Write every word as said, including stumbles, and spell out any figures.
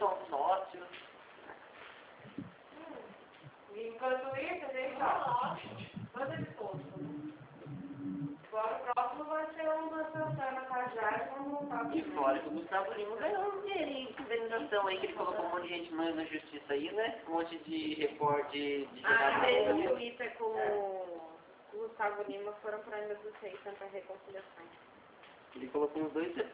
são sócios. Enquanto isso, a gente, ó, manda de todos. Agora o próximo vai ser um da Santana Cajá e vamos voltar. E fora que o Gustavo Lima ganhou um dinheirinho de indenização aí, que ele colocou um monte de gente na na justiça aí, né? Um monte de repórter de, de Ah, fez o jogador. Twitter com o Gustavo Lima, foram para a Justiça para reconciliação. Ele colocou uns dois